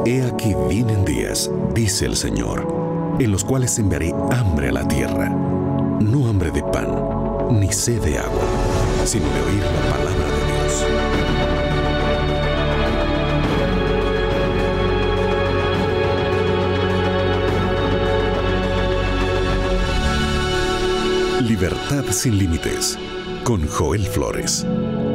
He aquí vienen días, dice el Señor, en los cuales enviaré hambre a la tierra, no hambre de pan, ni sed de agua, sino de oír la palabra de Dios. Libertad sin límites, con Joel Flores.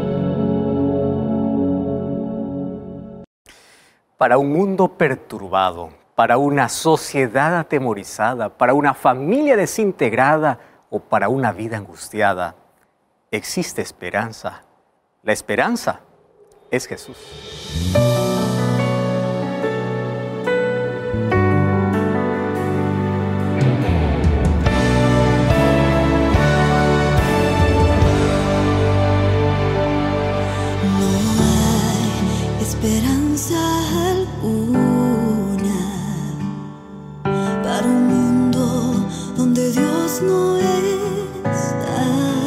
Para un mundo perturbado, para una sociedad atemorizada, para una familia desintegrada o para una vida angustiada, existe esperanza. La esperanza es Jesús. Esperanza alguna para un mundo donde Dios no está.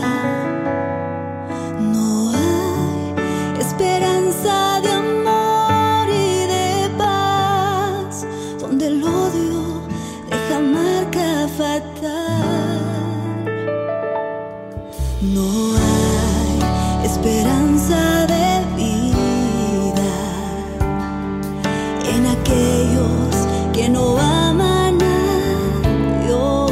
No hay esperanza de amor y de paz, donde el odio deja marca fatal. No hay esperanza de aquellos que no aman a Dios.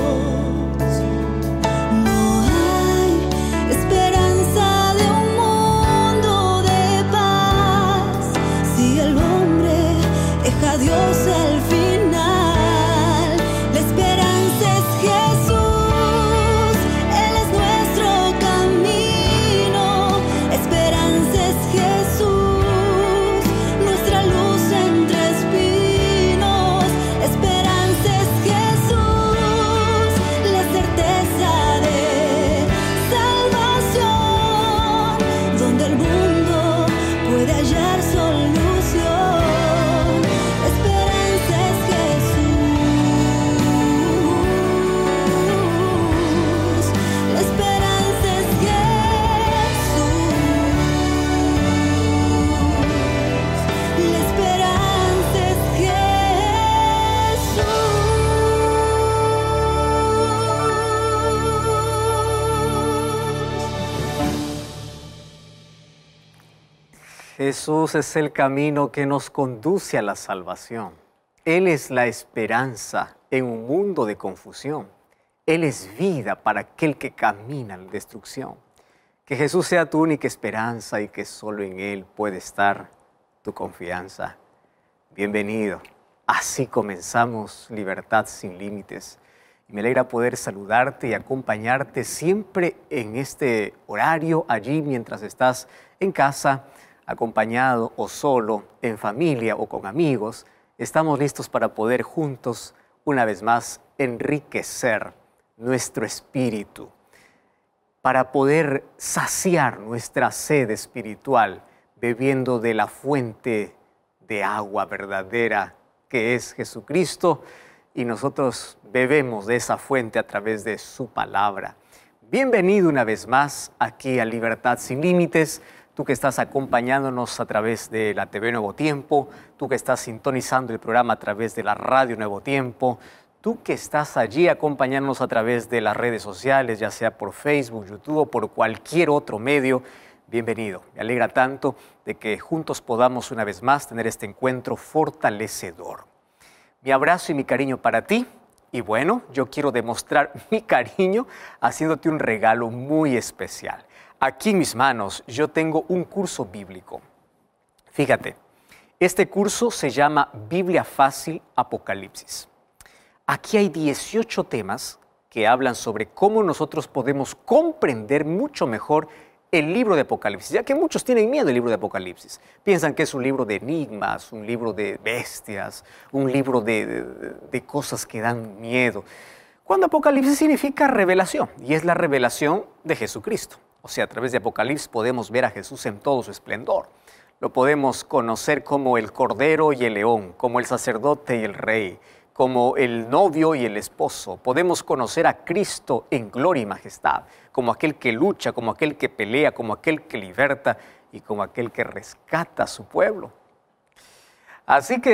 No hay esperanza de un mundo de paz si el hombre deja a Dios al final. La esperanza es Jesús, Él es nuestro camino. La esperanza es Jesús, nuestra luz entre espinos. La esperanza es Jesús, la certeza de salvación, donde el mundo puede hallar solución. La esperanza es Jesús, la esperanza es Jesús, la esperanza es Jesús. Jesús es el camino que nos conduce a la salvación. Él es la esperanza en un mundo de confusión. Él es vida para aquel que camina en la destrucción. Que Jesús sea tu única esperanza y que solo en Él puede estar tu confianza. Bienvenido. Así comenzamos Libertad sin Límites. Y me alegra poder saludarte y acompañarte siempre en este horario, allí mientras estás en casa, acompañado o solo, en familia o con amigos. Estamos listos para poder juntos, una vez más, enriquecer nuestro espíritu, para poder saciar nuestra sed espiritual, bebiendo de la fuente de agua verdadera que es Jesucristo, y nosotros bebemos de esa fuente a través de su palabra. Bienvenido una vez más aquí a Libertad sin Límites. Tú que estás acompañándonos a través de la TV Nuevo Tiempo, tú que estás sintonizando el programa a través de la radio Nuevo Tiempo, tú que estás allí acompañándonos a través de las redes sociales, ya sea por Facebook, YouTube o por cualquier otro medio, bienvenido. Me alegra tanto de que juntos podamos una vez más tener este encuentro fortalecedor. Mi abrazo y mi cariño para ti. Y bueno, yo quiero demostrar mi cariño haciéndote un regalo muy especial. Aquí en mis manos yo tengo un curso bíblico. Fíjate, este curso se llama Biblia Fácil Apocalipsis. Aquí hay 18 temas que hablan sobre cómo nosotros podemos comprender mucho mejor el libro de Apocalipsis, ya que muchos tienen miedo del libro de Apocalipsis. Piensan que es un libro de enigmas, un libro de bestias, un libro de cosas que dan miedo. Cuando Apocalipsis significa revelación, y es la revelación de Jesucristo. O sea, a través de Apocalipsis podemos ver a Jesús en todo su esplendor. Lo podemos conocer como el Cordero y el León, como el sacerdote y el Rey, como el novio y el esposo. Podemos conocer a Cristo en gloria y majestad, como aquel que lucha, como aquel que pelea, como aquel que liberta y como aquel que rescata a su pueblo. Así que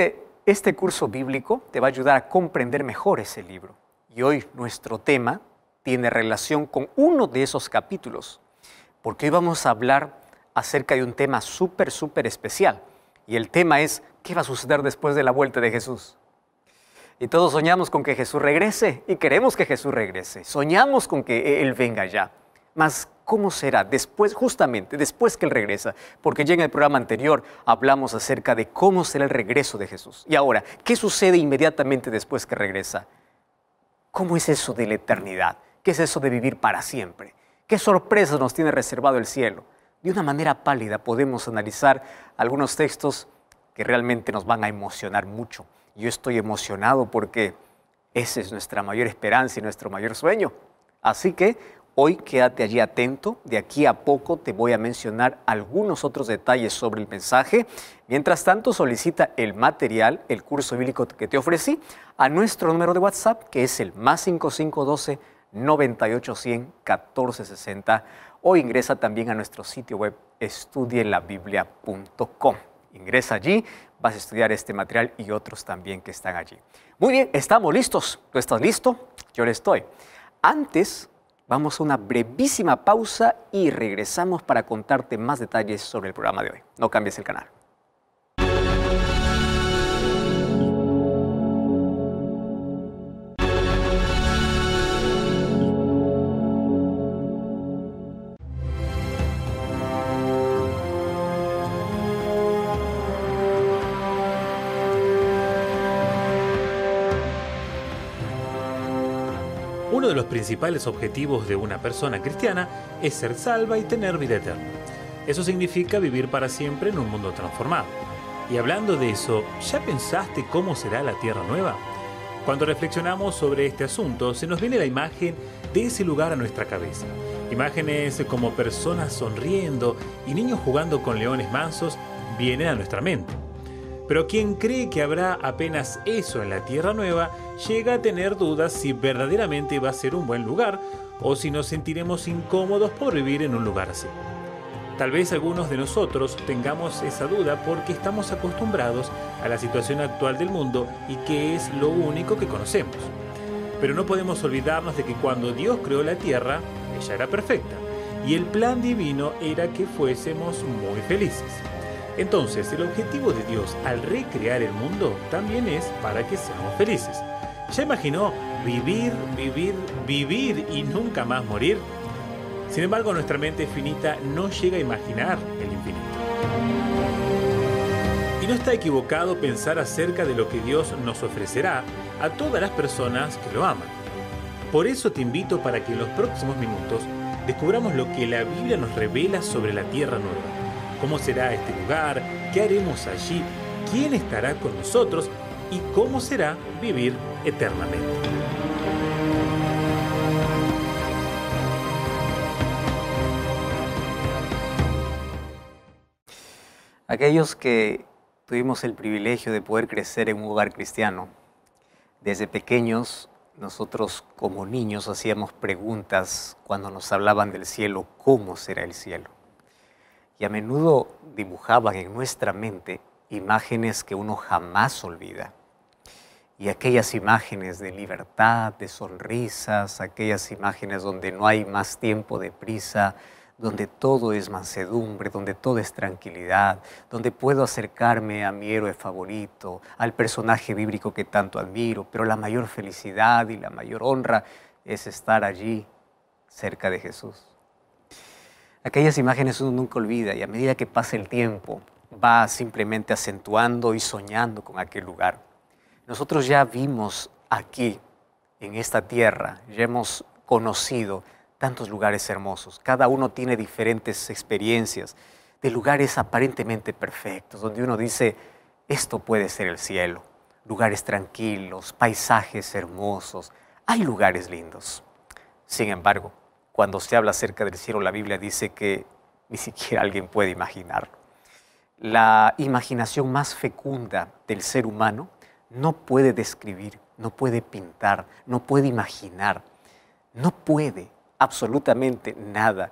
Este curso bíblico te va a ayudar a comprender mejor ese libro. Y hoy nuestro tema tiene relación con uno de esos capítulos, porque hoy vamos a hablar acerca de un tema súper especial. Y el tema es, ¿qué va a suceder después de la vuelta de Jesús? Y todos soñamos con que Jesús regrese y queremos que Jesús regrese. Soñamos con que Él venga ya. Mas, ¿cómo será después, justamente después que Él regresa? Porque ya en el programa anterior hablamos acerca de cómo será el regreso de Jesús. Y ahora, ¿qué sucede inmediatamente después que regresa? ¿Cómo es eso de la eternidad? ¿Qué es eso de vivir para siempre? ¿Qué sorpresas nos tiene reservado el cielo? De una manera pálida podemos analizar algunos textos que realmente nos van a emocionar mucho. Yo estoy emocionado porque esa es nuestra mayor esperanza y nuestro mayor sueño. Así que hoy quédate allí atento. De aquí a poco te voy a mencionar algunos otros detalles sobre el mensaje. Mientras tanto, solicita el material, el curso bíblico que te ofrecí, a nuestro número de WhatsApp, que es el +5512 9810 1460, o ingresa también a nuestro sitio web estudielabiblia.com. Ingresa allí, vas a estudiar este material y otros también que están allí. Muy bien, estamos listos. ¿Tú estás listo? Yo lo estoy. Antes, vamos a una brevísima pausa y regresamos para contarte más detalles sobre el programa de hoy. No cambies el canal. Uno de los principales objetivos de una persona cristiana es ser salva y tener vida eterna. Eso significa vivir para siempre en un mundo transformado. Y hablando de eso, ¿ya pensaste cómo será la tierra nueva? Cuando reflexionamos sobre este asunto, se nos viene la imagen de ese lugar a nuestra cabeza. Imágenes como personas sonriendo y niños jugando con leones mansos vienen a nuestra mente. Pero quien cree que habrá apenas eso en la Tierra Nueva, llega a tener dudas si verdaderamente va a ser un buen lugar o si nos sentiremos incómodos por vivir en un lugar así. Tal vez algunos de nosotros tengamos esa duda porque estamos acostumbrados a la situación actual del mundo y que es lo único que conocemos. Pero no podemos olvidarnos de que cuando Dios creó la Tierra, ella era perfecta y el plan divino era que fuésemos muy felices. Entonces, el objetivo de Dios al recrear el mundo también es para que seamos felices. ¿Ya imaginó vivir y nunca más morir? Sin embargo, nuestra mente finita no llega a imaginar el infinito. Y no está equivocado pensar acerca de lo que Dios nos ofrecerá a todas las personas que lo aman. Por eso te invito para que en los próximos minutos descubramos lo que la Biblia nos revela sobre la Tierra Nueva. ¿Cómo será este lugar? ¿Qué haremos allí? ¿Quién estará con nosotros? ¿Y cómo será vivir eternamente? Aquellos que tuvimos el privilegio de poder crecer en un hogar cristiano, desde pequeños, nosotros como niños hacíamos preguntas cuando nos hablaban del cielo, ¿cómo será el cielo? Y a menudo dibujaban en nuestra mente imágenes que uno jamás olvida. Y aquellas imágenes de libertad, de sonrisas, aquellas imágenes donde no hay más tiempo de prisa, donde todo es mansedumbre, donde todo es tranquilidad, donde puedo acercarme a mi héroe favorito, al personaje bíblico que tanto admiro, pero la mayor felicidad y la mayor honra es estar allí cerca de Jesús. Aquellas imágenes uno nunca olvida y a medida que pasa el tiempo va simplemente acentuando y soñando con aquel lugar. Nosotros ya vimos aquí, en esta tierra, ya hemos conocido tantos lugares hermosos. Cada uno tiene diferentes experiencias de lugares aparentemente perfectos, donde uno dice, esto puede ser el cielo. Lugares tranquilos, paisajes hermosos, hay lugares lindos. Sin embargo, cuando se habla acerca del cielo, la Biblia dice que ni siquiera alguien puede imaginarlo. La imaginación más fecunda del ser humano no puede describir, no puede pintar, no puede imaginar, no puede absolutamente nada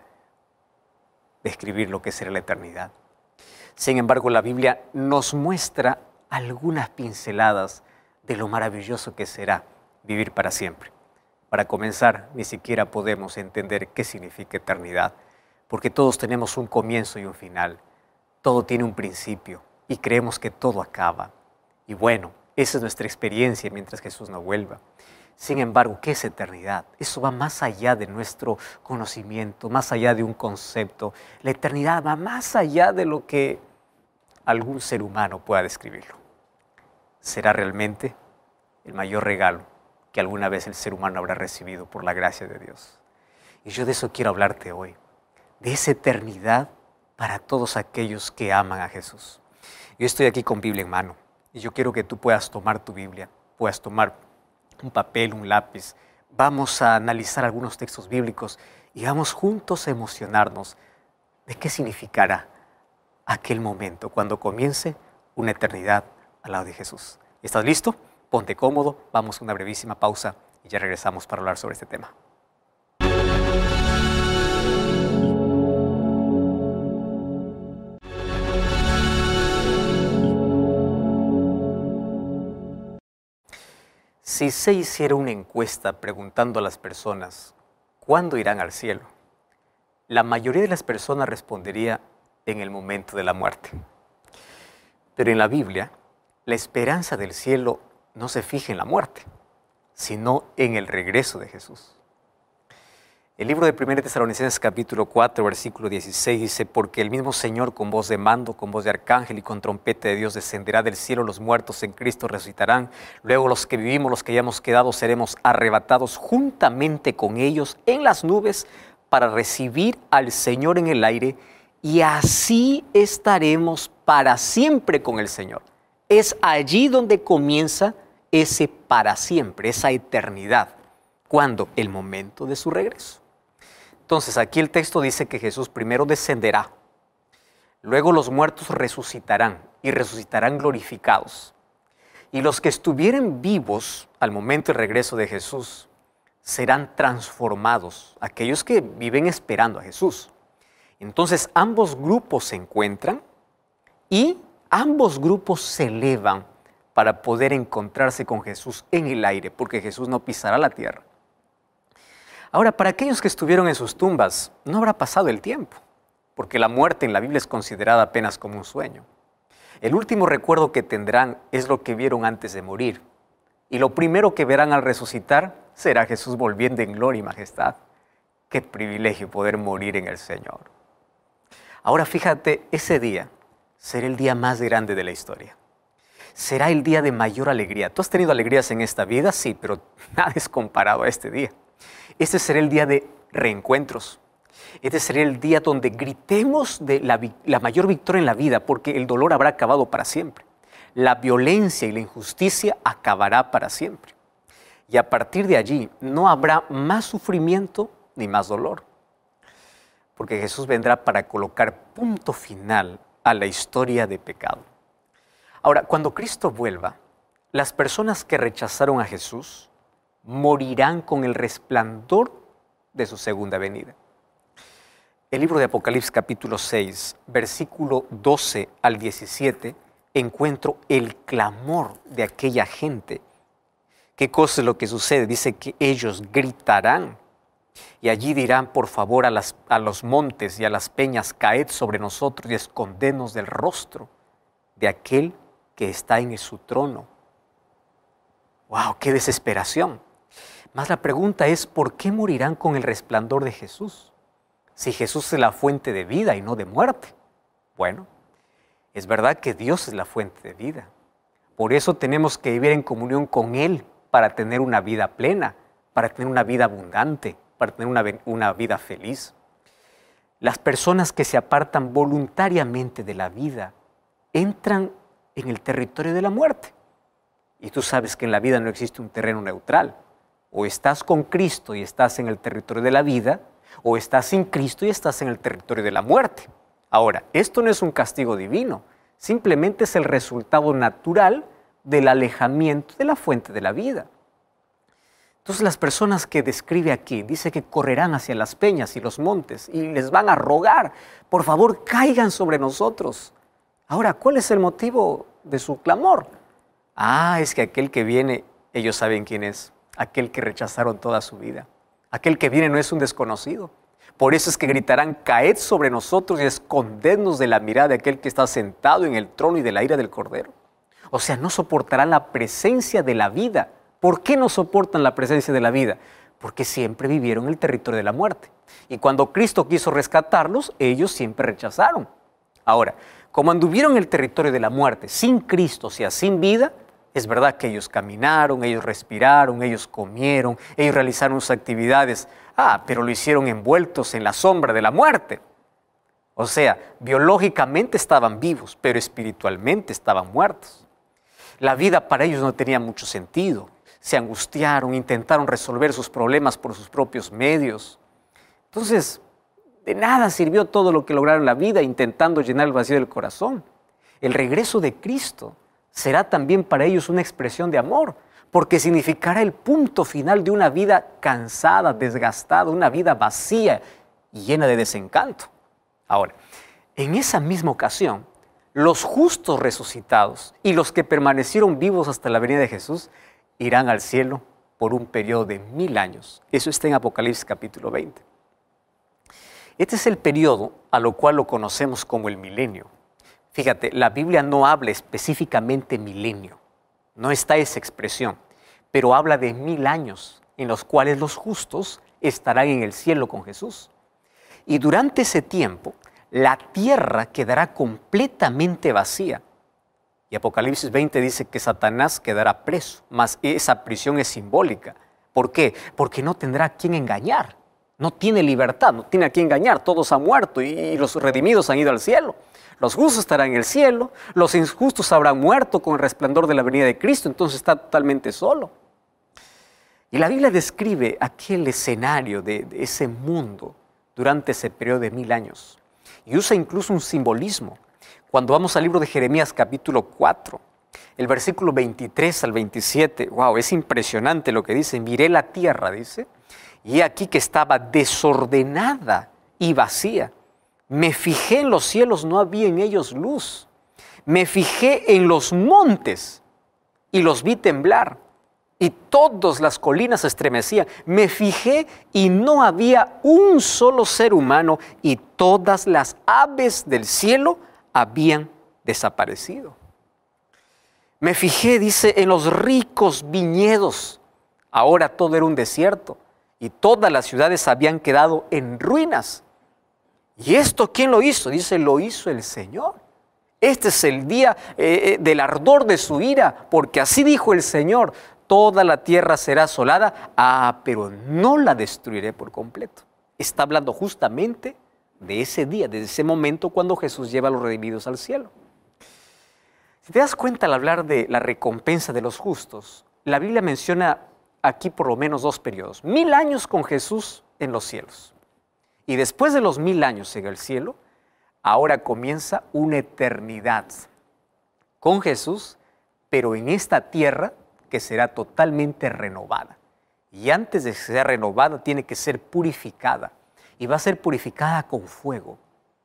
describir lo que será la eternidad. Sin embargo, la Biblia nos muestra algunas pinceladas de lo maravilloso que será vivir para siempre. Para comenzar, ni siquiera podemos entender qué significa eternidad, porque todos tenemos un comienzo y un final. Todo tiene un principio y creemos que todo acaba. Y bueno, esa es nuestra experiencia mientras Jesús no vuelva. Sin embargo, ¿qué es eternidad? Eso va más allá de nuestro conocimiento, más allá de un concepto. La eternidad va más allá de lo que algún ser humano pueda describirlo. Será realmente el mayor regalo que alguna vez el ser humano habrá recibido por la gracia de Dios. Y yo de eso quiero hablarte hoy, de esa eternidad para todos aquellos que aman a Jesús. Yo estoy aquí con Biblia en mano y yo quiero que tú puedas tomar tu Biblia, puedas tomar un papel, un lápiz. Vamos a analizar algunos textos bíblicos y vamos juntos a emocionarnos de qué significará aquel momento cuando comience una eternidad al lado de Jesús. ¿Estás listo? Ponte cómodo, vamos a una brevísima pausa y ya regresamos para hablar sobre este tema. Si se hiciera una encuesta preguntando a las personas ¿cuándo irán al cielo?, la mayoría de las personas respondería en el momento de la muerte. Pero en la Biblia, la esperanza del cielo no se fija en la muerte, sino en el regreso de Jesús. El libro de 1 Tesalonicenses capítulo 4, versículo 16 dice: porque el mismo Señor con voz de mando, con voz de arcángel y con trompeta de Dios descenderá del cielo, los muertos en Cristo resucitarán, luego los que vivimos, los que hayamos quedado, seremos arrebatados juntamente con ellos en las nubes para recibir al Señor en el aire, y así estaremos para siempre con el Señor. Es allí donde comienza ese para siempre, esa eternidad. ¿Cuándo? El momento de su regreso. Entonces, aquí el texto dice que Jesús primero descenderá, luego los muertos resucitarán y resucitarán glorificados. Y los que estuvieren vivos al momento del regreso de Jesús serán transformados, aquellos que viven esperando a Jesús. Entonces, ambos grupos se encuentran y ambos grupos se elevan para poder encontrarse con Jesús en el aire, porque Jesús no pisará la tierra. Ahora, para aquellos que estuvieron en sus tumbas, no habrá pasado el tiempo, porque la muerte en la Biblia es considerada apenas como un sueño. El último recuerdo que tendrán es lo que vieron antes de morir, y lo primero que verán al resucitar será Jesús volviendo en gloria y majestad. ¡Qué privilegio poder morir en el Señor! Ahora fíjate, ese día será el día más grande de la historia. Será el día de mayor alegría. ¿Tú has tenido alegrías en esta vida? Sí, pero nada es comparado a este día. Este será el día de reencuentros. Este será el día donde gritemos de la mayor victoria en la vida, porque el dolor habrá acabado para siempre. La violencia y la injusticia acabará para siempre. Y a partir de allí no habrá más sufrimiento ni más dolor, porque Jesús vendrá para colocar punto final a la historia de pecado. Ahora, cuando Cristo vuelva, las personas que rechazaron a Jesús morirán con el resplandor de su segunda venida. El libro de Apocalipsis capítulo 6, versículo 12 al 17, encuentro el clamor de aquella gente. ¿Qué cosa es lo que sucede? Dice que ellos gritarán y allí dirán: por favor, a los montes y a las peñas, caed sobre nosotros y escondednos del rostro de aquel que está en su trono. ¡Wow! ¡Qué desesperación! Mas la pregunta es, ¿por qué morirán con el resplandor de Jesús? Si Jesús es la fuente de vida y no de muerte. Bueno, es verdad que Dios es la fuente de vida. Por eso tenemos que vivir en comunión con Él para tener una vida plena, para tener una vida abundante, para tener una vida feliz. Las personas que se apartan voluntariamente de la vida entran en el territorio de la muerte. Y tú sabes que en la vida no existe un terreno neutral. O estás con Cristo y estás en el territorio de la vida, o estás sin Cristo y estás en el territorio de la muerte. Ahora, esto no es un castigo divino, simplemente es el resultado natural del alejamiento de la fuente de la vida. Entonces las personas que describe aquí, dice que correrán hacia las peñas y los montes y les van a rogar: por favor, caigan sobre nosotros. Ahora, ¿cuál es el motivo de su clamor. Es que aquel que viene, ellos saben quién es, aquel que rechazaron toda su vida. Aquel que viene no es un desconocido. Por eso es que gritarán, caed sobre nosotros y escondednos de la mirada de aquel que está sentado en el trono y de la ira del Cordero. O sea, no soportarán la presencia de la vida. ¿Por qué no soportan la presencia de la vida? Porque siempre vivieron en el territorio de la muerte. Y cuando Cristo quiso rescatarlos, ellos siempre rechazaron. Ahora, como anduvieron en el territorio de la muerte, sin Cristo, o sea, sin vida, es verdad que ellos caminaron, ellos respiraron, ellos comieron, ellos realizaron sus actividades, pero lo hicieron envueltos en la sombra de la muerte. O sea, biológicamente estaban vivos, pero espiritualmente estaban muertos. La vida para ellos no tenía mucho sentido. Se angustiaron, intentaron resolver sus problemas por sus propios medios. Entonces, de nada sirvió todo lo que lograron en la vida intentando llenar el vacío del corazón. El regreso de Cristo será también para ellos una expresión de amor, porque significará el punto final de una vida cansada, desgastada, una vida vacía y llena de desencanto. Ahora, en esa misma ocasión, los justos resucitados y los que permanecieron vivos hasta la venida de Jesús irán al cielo por un periodo de 1000 años. Eso está en Apocalipsis capítulo 20. Este es el periodo a lo cual lo conocemos como el milenio. Fíjate, la Biblia no habla específicamente milenio, no está esa expresión, pero habla de 1000 años en los cuales los justos estarán en el cielo con Jesús. Y durante ese tiempo, la tierra quedará completamente vacía. Y Apocalipsis 20 dice que Satanás quedará preso, mas esa prisión es simbólica. ¿Por qué? Porque no tendrá a quien engañar, no tiene libertad, no tiene a quien engañar, todos han muerto y los redimidos han ido al cielo. Los justos estarán en el cielo, los injustos habrán muerto con el resplandor de la venida de Cristo, entonces está totalmente solo. Y la Biblia describe aquel escenario de ese mundo durante ese periodo de 1000 años. Y usa incluso un simbolismo. Cuando vamos al libro de Jeremías capítulo 4, el versículo 23 al 27, wow, es impresionante lo que dice. Miré la tierra, dice, y he aquí que estaba desordenada y vacía. Me fijé en los cielos, no había en ellos luz. Me fijé en los montes y los vi temblar. Y todas las colinas se estremecían. Me fijé y no había un solo ser humano y todas las aves del cielo habían desaparecido. Me fijé, dice, en los ricos viñedos. Ahora todo era un desierto y todas las ciudades habían quedado en ruinas. ¿Y esto quién lo hizo? Dice, lo hizo el Señor. Este es el día del ardor de su ira, porque así dijo el Señor, toda la tierra será asolada, pero no la destruiré por completo. Está hablando justamente de ese día, de ese momento cuando Jesús lleva a los redimidos al cielo. Si te das cuenta al hablar de la recompensa de los justos, la Biblia menciona aquí por lo menos 2 periodos. 1000 años con Jesús en los cielos. Y después de los 1000 años en el cielo, ahora comienza una eternidad con Jesús, pero en esta tierra que será totalmente renovada. Y antes de que sea renovada, tiene que ser purificada. Y va a ser purificada con fuego.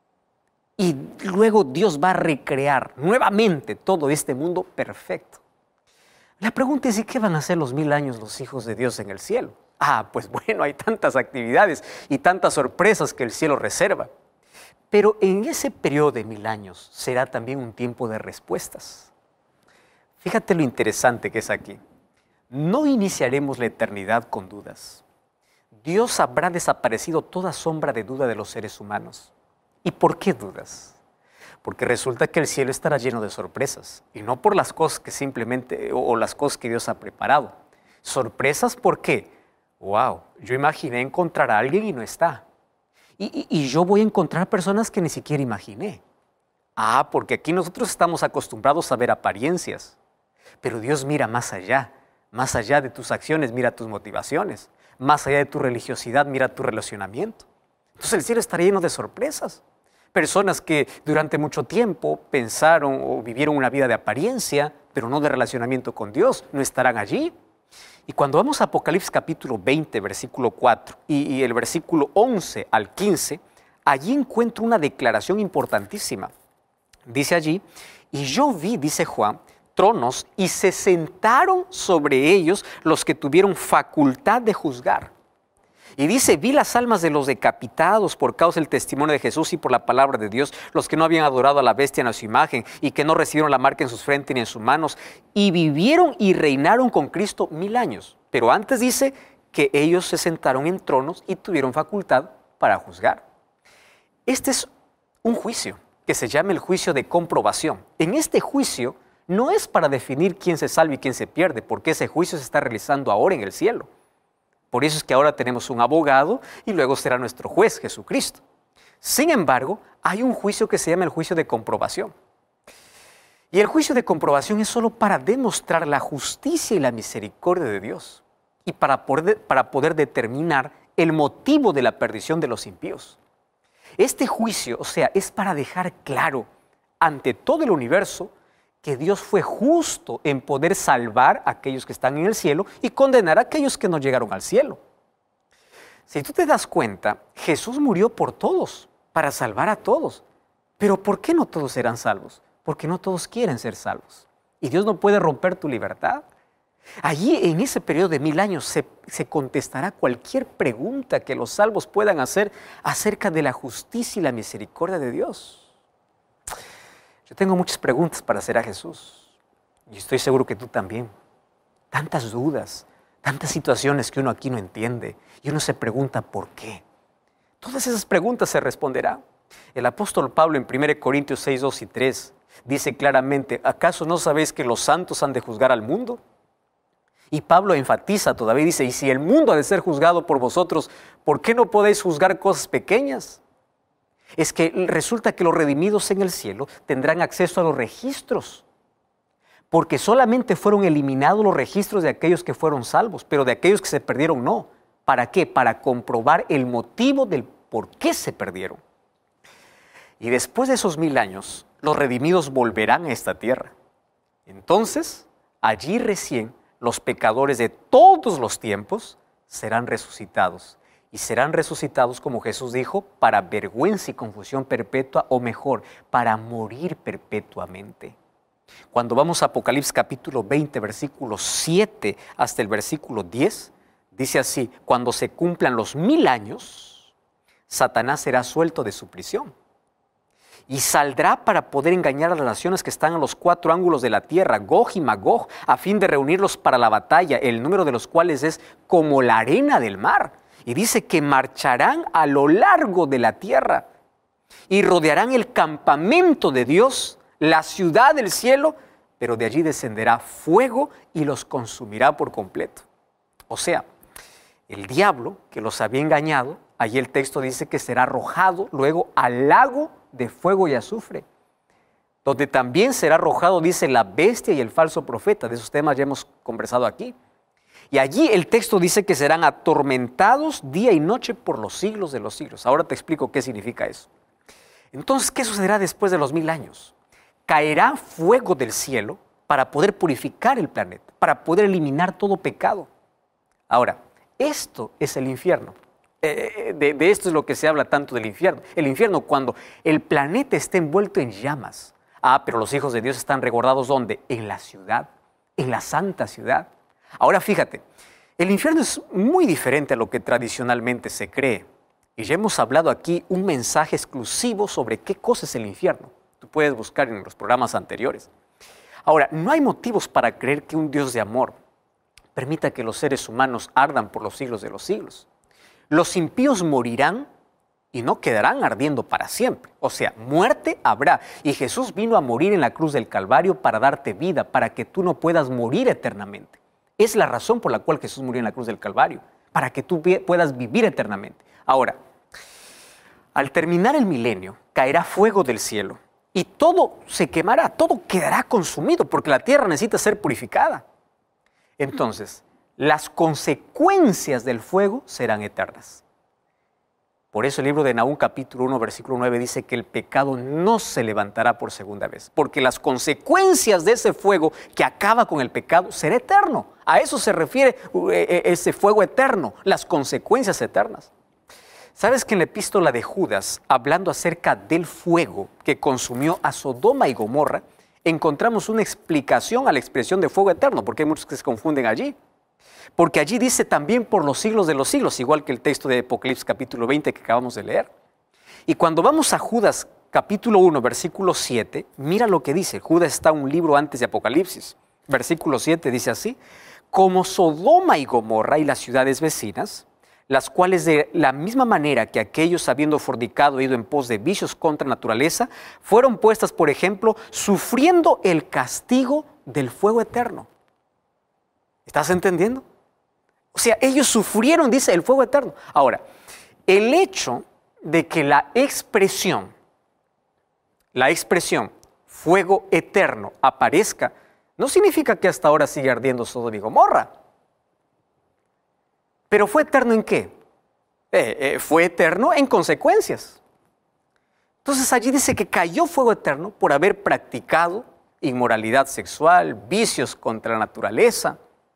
Y luego Dios va a recrear nuevamente todo este mundo perfecto. La pregunta es, ¿y qué van a hacer los 1000 años los hijos de Dios en el cielo? Pues bueno, hay tantas actividades y tantas sorpresas que el cielo reserva. Pero en ese periodo de 1000 años será también un tiempo de respuestas. Fíjate lo interesante que es aquí. No iniciaremos la eternidad con dudas. Dios habrá desaparecido toda sombra de duda de los seres humanos. ¿Y por qué dudas? Porque resulta que el cielo estará lleno de sorpresas. Y no por las cosas que simplemente, o las cosas que Dios ha preparado. Sorpresas, ¿por qué? Wow, yo imaginé encontrar a alguien y no está. Y yo voy a encontrar personas que ni siquiera imaginé. Porque aquí nosotros estamos acostumbrados a ver apariencias. Pero Dios mira más allá de tus acciones, mira tus motivaciones. Más allá de tu religiosidad, mira tu relacionamiento. Entonces el cielo estará lleno de sorpresas. Personas que durante mucho tiempo pensaron o vivieron una vida de apariencia, pero no de relacionamiento con Dios, no estarán allí. Y cuando vamos a Apocalipsis capítulo 20, versículo 4 y el versículo 11 al 15, allí encuentro una declaración importantísima. Dice allí, Y yo vi, dice Juan, tronos y se sentaron sobre ellos los que tuvieron facultad de juzgar. Y dice, vi las almas de los decapitados por causa del testimonio de Jesús y por la palabra de Dios, los que no habían adorado a la bestia ni a su imagen y que no recibieron la marca en sus frentes ni en sus manos, y vivieron y reinaron con Cristo 1000 años. Pero antes dice que ellos se sentaron en tronos y tuvieron facultad para juzgar. Este es un juicio que se llama el juicio de comprobación. En este juicio no es para definir quién se salva y quién se pierde, porque ese juicio se está realizando ahora en el cielo. Por eso es que ahora tenemos un abogado y luego será nuestro juez, Jesucristo. Sin embargo, hay un juicio que se llama el juicio de comprobación. Y el juicio de comprobación es solo para demostrar la justicia y la misericordia de Dios y para poder determinar el motivo de la perdición de los impíos. Este juicio, o sea, es para dejar claro ante todo el universo que Dios fue justo en poder salvar a aquellos que están en el cielo y condenar a aquellos que no llegaron al cielo. Si tú te das cuenta, Jesús murió por todos, para salvar a todos. Pero ¿por qué no todos serán salvos? Porque no todos quieren ser salvos. Y Dios no puede romper tu libertad. Allí, en ese periodo de 1000 años, se contestará cualquier pregunta que los salvos puedan hacer acerca de la justicia y la misericordia de Dios. Yo tengo muchas preguntas para hacer a Jesús. Y estoy seguro que tú también. Tantas dudas, tantas situaciones que uno aquí no entiende. Y uno se pregunta ¿por qué? Todas esas preguntas se responderán. El apóstol Pablo en 1 Corintios 6, 2 y 3 dice claramente, ¿acaso no sabéis que los santos han de juzgar al mundo? Y Pablo enfatiza todavía, dice, y si el mundo ha de ser juzgado por vosotros, ¿por qué no podéis juzgar cosas pequeñas? Es que resulta que los redimidos en el cielo tendrán acceso a los registros, porque solamente fueron eliminados los registros de aquellos que fueron salvos, pero de aquellos que se perdieron no. ¿Para qué? Para comprobar el motivo del por qué se perdieron. Y después de esos 1000 años, los redimidos volverán a esta tierra. Entonces, allí recién los pecadores de todos los tiempos serán resucitados. Y serán resucitados, como Jesús dijo, para vergüenza y confusión perpetua, o mejor, para morir perpetuamente. Cuando vamos a Apocalipsis capítulo 20, versículo 7 hasta el versículo 10, dice así, cuando se cumplan los 1000 años, Satanás será suelto de su prisión. Y saldrá para poder engañar a las naciones que están a los 4 ángulos de la tierra, Gog y Magog, a fin de reunirlos para la batalla, el número de los cuales es como la arena del mar. Y dice que marcharán a lo largo de la tierra y rodearán el campamento de Dios, la ciudad del cielo, pero de allí descenderá fuego y los consumirá por completo. O sea, el diablo que los había engañado, allí el texto dice que será arrojado luego al lago de fuego y azufre, donde también será arrojado, dice, la bestia y el falso profeta. De esos temas ya hemos conversado aquí. Y allí el texto dice que serán atormentados día y noche por los siglos de los siglos. Ahora te explico qué significa eso. Entonces, ¿qué sucederá después de los 1000 años? Caerá fuego del cielo para poder purificar el planeta, para poder eliminar todo pecado. Ahora, esto es el infierno. De esto es lo que se habla tanto del infierno. El infierno cuando el planeta está envuelto en llamas. Pero los hijos de Dios están resguardados ¿dónde? En la ciudad, en la santa ciudad. Ahora fíjate, el infierno es muy diferente a lo que tradicionalmente se cree. Y ya hemos hablado aquí un mensaje exclusivo sobre qué cosa es el infierno. Tú puedes buscar en los programas anteriores. Ahora, no hay motivos para creer que un Dios de amor permita que los seres humanos ardan por los siglos de los siglos. Los impíos morirán y no quedarán ardiendo para siempre. O sea, muerte habrá. Y Jesús vino a morir en la cruz del Calvario para darte vida, para que tú no puedas morir eternamente. Es la razón por la cual Jesús murió en la cruz del Calvario, para que tú puedas vivir eternamente. Ahora, al terminar el milenio, caerá fuego del cielo y todo se quemará, todo quedará consumido, porque la tierra necesita ser purificada. Entonces, las consecuencias del fuego serán eternas. Por eso el libro de Nahum capítulo 1 versículo 9 dice que el pecado no se levantará por segunda vez, porque las consecuencias de ese fuego que acaba con el pecado será eterno. A eso se refiere ese fuego eterno, las consecuencias eternas. ¿Sabes que en la epístola de Judas, hablando acerca del fuego que consumió a Sodoma y Gomorra, encontramos una explicación a la expresión de fuego eterno, porque hay muchos que se confunden allí. Porque allí dice también por los siglos de los siglos, igual que el texto de Apocalipsis capítulo 20 que acabamos de leer. Y cuando vamos a Judas capítulo 1, versículo 7, mira lo que dice. Judas está un libro antes de Apocalipsis. Versículo 7 dice así: como Sodoma y Gomorra y las ciudades vecinas, las cuales de la misma manera que aquellos habiendo fornicado e ido en pos de vicios contra naturaleza, fueron puestas, por ejemplo, sufriendo el castigo del fuego eterno. ¿Estás entendiendo? O sea, ellos sufrieron, dice, el fuego eterno. Ahora, el hecho de que la expresión fuego eterno aparezca, no significa que hasta ahora sigue ardiendo Sodoma y Gomorra. ¿Pero fue eterno en qué? Fue eterno en consecuencias. Entonces allí dice que cayó fuego eterno por haber practicado inmoralidad sexual, vicios contra la naturaleza.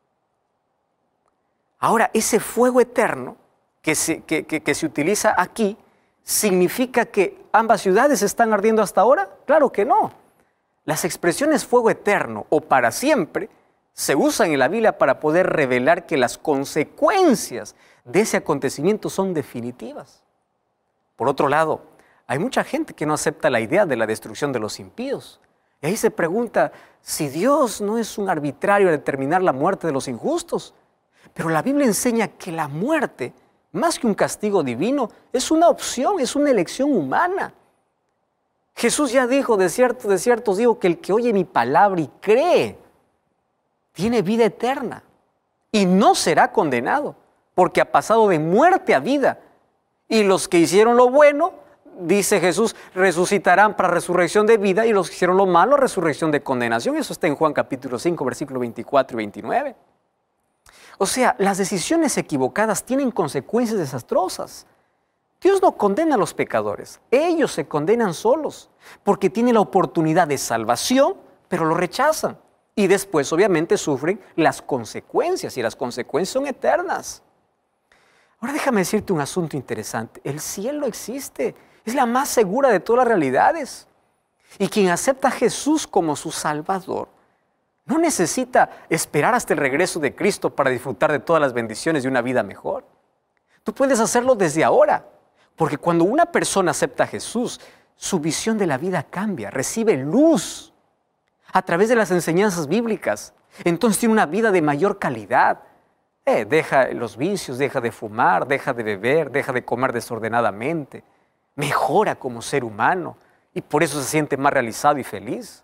Ahora, ese fuego eterno que se utiliza aquí, ¿significa que ambas ciudades están ardiendo hasta ahora? Claro que no. Las expresiones fuego eterno o para siempre se usan en la Biblia para poder revelar que las consecuencias de ese acontecimiento son definitivas. Por otro lado, hay mucha gente que no acepta la idea de la destrucción de los impíos. Y ahí se pregunta si Dios no es un arbitrario al determinar la muerte de los injustos. Pero la Biblia enseña que la muerte, más que un castigo divino, es una opción, es una elección humana. Jesús ya dijo, de cierto os digo, que el que oye mi palabra y cree, tiene vida eterna y no será condenado, porque ha pasado de muerte a vida. Y los que hicieron lo bueno, dice Jesús, resucitarán para resurrección de vida, y los que hicieron lo malo, resurrección de condenación. Eso está en Juan capítulo 5, versículos 24 y 29. O sea, las decisiones equivocadas tienen consecuencias desastrosas. Dios no condena a los pecadores, ellos se condenan solos, porque tienen la oportunidad de salvación, pero lo rechazan. Y después, obviamente, sufren las consecuencias, y las consecuencias son eternas. Ahora déjame decirte un asunto interesante. El cielo existe, es la más segura de todas las realidades. Y quien acepta a Jesús como su Salvador, no necesita esperar hasta el regreso de Cristo para disfrutar de todas las bendiciones de una vida mejor. Tú puedes hacerlo desde ahora, porque cuando una persona acepta a Jesús, su visión de la vida cambia, recibe luz a través de las enseñanzas bíblicas. Entonces tiene una vida de mayor calidad. Deja los vicios, deja de fumar, deja de beber, deja de comer desordenadamente. Mejora como ser humano y por eso se siente más realizado y feliz.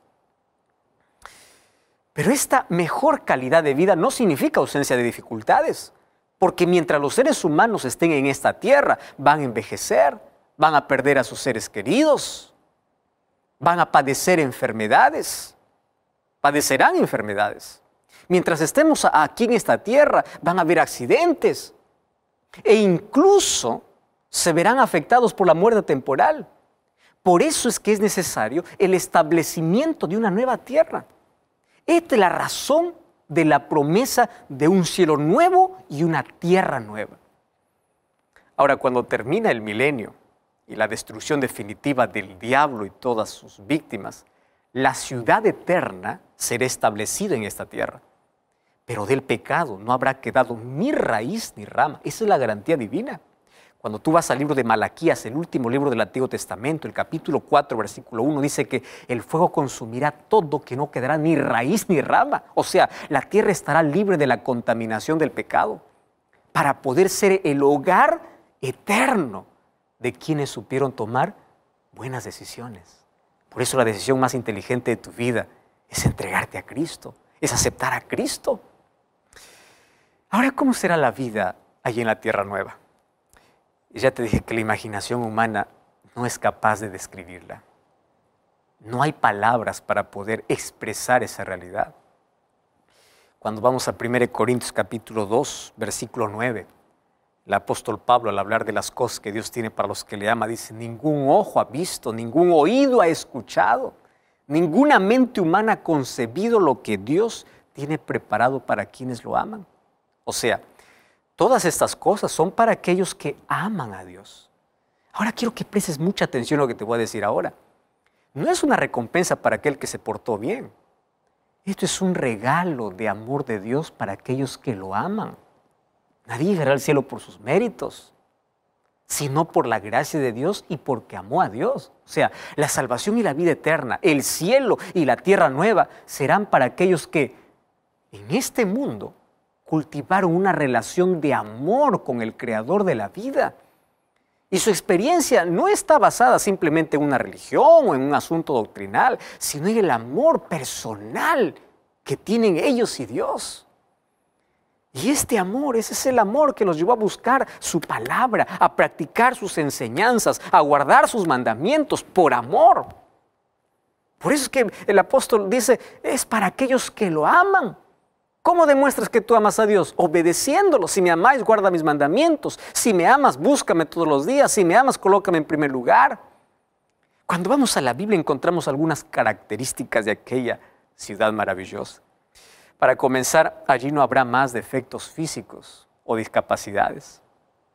Pero esta mejor calidad de vida no significa ausencia de dificultades, porque mientras los seres humanos estén en esta tierra, van a envejecer, van a perder a sus seres queridos, van a padecer enfermedades, padecerán enfermedades. Mientras estemos aquí en esta tierra, van a haber accidentes e incluso se verán afectados por la muerte temporal. Por eso es que es necesario el establecimiento de una nueva tierra. Esta es la razón de la promesa de un cielo nuevo y una tierra nueva. Ahora, cuando termina el milenio y la destrucción definitiva del diablo y todas sus víctimas, la ciudad eterna será establecida en esta tierra. Pero del pecado no habrá quedado ni raíz ni rama. Esa es la garantía divina. Cuando tú vas al libro de Malaquías, el último libro del Antiguo Testamento, el capítulo 4, versículo 1, dice que el fuego consumirá todo, que no quedará ni raíz ni rama. O sea, la tierra estará libre de la contaminación del pecado para poder ser el hogar eterno de quienes supieron tomar buenas decisiones. Por eso la decisión más inteligente de tu vida es entregarte a Cristo, es aceptar a Cristo. Ahora, ¿cómo será la vida allí en la tierra nueva? Y ya te dije que la imaginación humana no es capaz de describirla. No hay palabras para poder expresar esa realidad. Cuando vamos a 1 Corintios capítulo 2, versículo 9, el apóstol Pablo, al hablar de las cosas que Dios tiene para los que le ama, dice: ningún ojo ha visto, ningún oído ha escuchado, ninguna mente humana ha concebido lo que Dios tiene preparado para quienes lo aman. O sea, todas estas cosas son para aquellos que aman a Dios. Ahora quiero que prestes mucha atención a lo que te voy a decir ahora. no es una recompensa para aquel que se portó bien. Esto es un regalo de amor de Dios para aquellos que lo aman. Nadie llegará al cielo por sus méritos, sino por la gracia de Dios y porque amó a Dios. O sea, la salvación y la vida eterna, el cielo y la tierra nueva serán para aquellos que en este mundo cultivaron una relación de amor con el Creador de la vida. Y su experiencia no está basada simplemente en una religión o en un asunto doctrinal, sino en el amor personal que tienen ellos y Dios. Y este amor, ese es el amor que los llevó a buscar su palabra, a practicar sus enseñanzas, a guardar sus mandamientos por amor. Por eso es que el apóstol dice, es para aquellos que lo aman. ¿Cómo demuestras que tú amas a Dios? Obedeciéndolo. Si me amáis, guarda mis mandamientos. Si me amas, búscame todos los días. Si me amas, colócame en primer lugar. Cuando vamos a la Biblia encontramos algunas características de aquella ciudad maravillosa. Para comenzar, allí no habrá más defectos físicos o discapacidades.